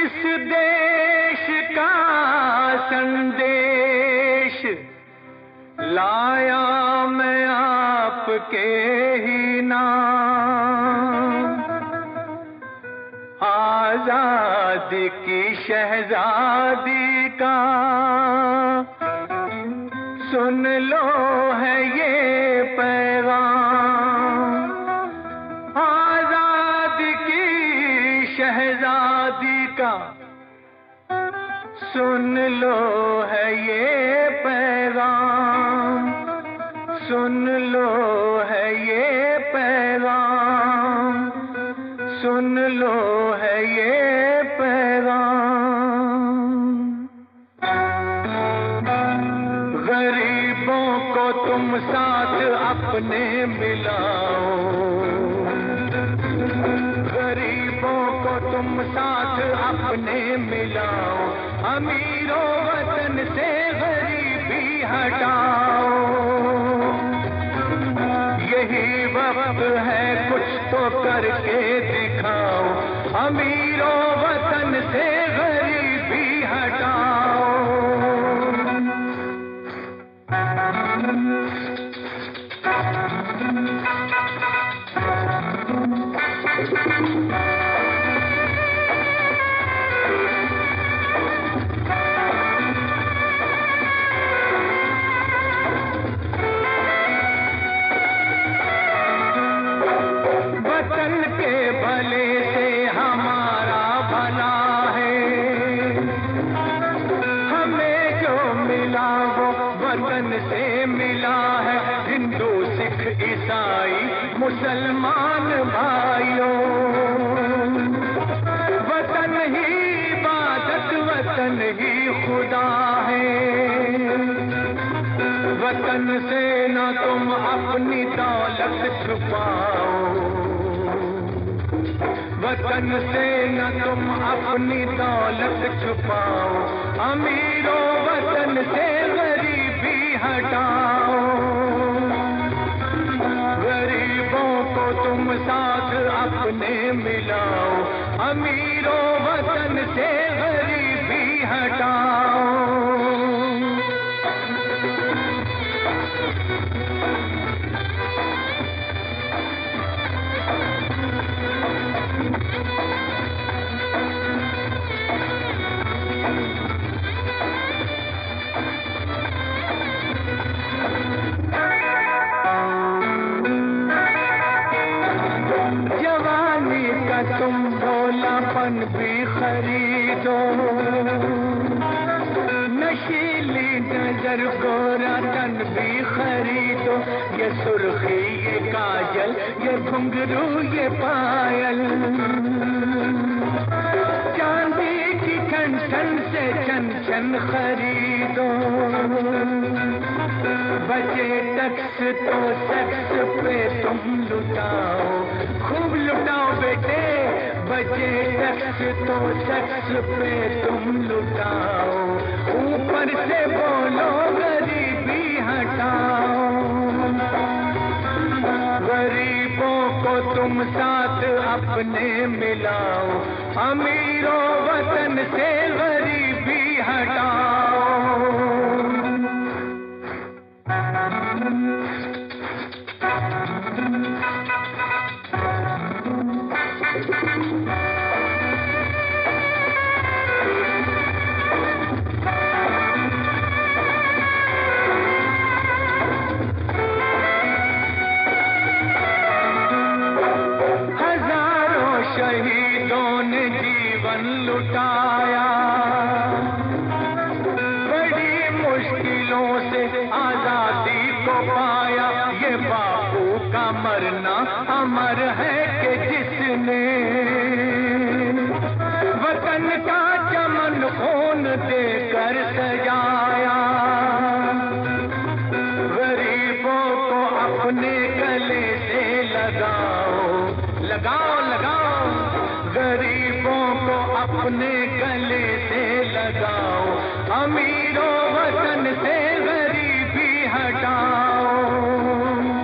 इस देश का संदेश लाया मैं आपके ही नाम। आजादी की शहजादी का सुन लो है ये पैगाम। आजादी की शहजादी का सुन लो है ये पैगाम। सुन लो है ये पैगाम। सुन लो है ये पैगाम। गरीबों को तुम साथ अपने मिलाओ। गरीबों को तुम साथ अपने मिलाओ। अमीरों वतन से गरीबी हटाओ। यही वक्त है कुछ तो करके दिखाओ। अमीरों वतन से गरीबी हटाओ। वतन के भले से हमारा भला है। हमें जो मिला वो वतन से मिला है। हिंदू सिख ईसाई मुसलमान भाइयों। वतन ही इबादत वतन ही खुदा है। वतन से न तुम अपनी दौलत छुपाओ। वतन से न तुम अपनी दौलत छुपाओ। अमीरों वतन से गरीबी हटाओ। गरीबों को तुम साथ अपने मिलाओ। अमीरों वतन से गरीबी हटाओ। जवानी का तुम भोलापन भी खरीदो। नशीली नजर गोरा तन भी खरीदो। ये सुर्खी ये काजल ये घुंघरू ये पायल। चांदी की ठन ठन से छन छन खरीदो। बचे टैक्स तो सेक्स पे तुम लुटाओ। खूब लुटाओ बेटे। बचे टैक्स तो सेक्स पे तुम लुटाओ। ऊपर से बोलो गरीबी हटाओ। गरीबों को तुम साथ अपने मिलाओ। अमीरों वतन से गरीबी हटाओ। हजारों शहीदों ने जीवन लुटाया। बड़ी मुश्किलों से आजादी को पाया। ये बापू का मरना अमर है कि जिसने वतन का चमन खून देकर सजाया। गरीबों को अपने गले से लगाओ। लगाओ लगाओ। गरीबों को अपने गले से लगाओ। अमीरों वतन से गरीबी हटाओ।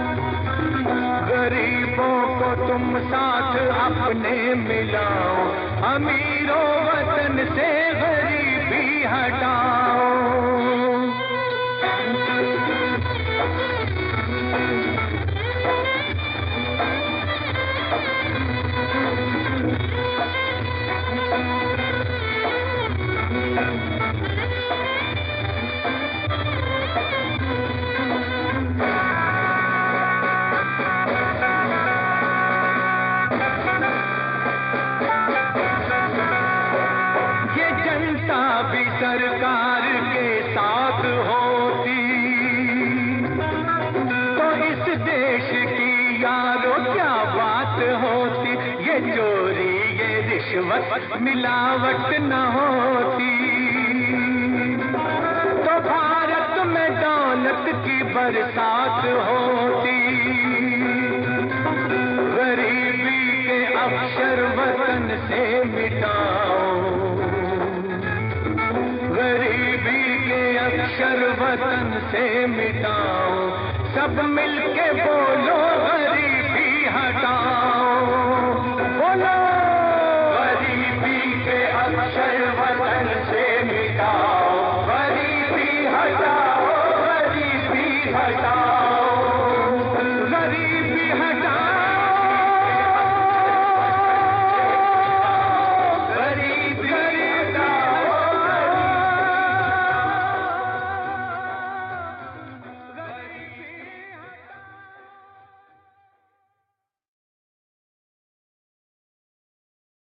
गरीबों को तुम साथ अपने मिलाओ। अमीरों वतन से गरीबी हटाओ। भी सरकार के साथ होती तो इस देश की यारो क्या बात होती। ये चोरी ये रिश्वत मिलावट न होती तो भारत में दौलत की बरसात होती। गरीबी के अक्षर वतन से मिटाओ, गरीबी के अक्षर वतन से मिटाओ। सब मिल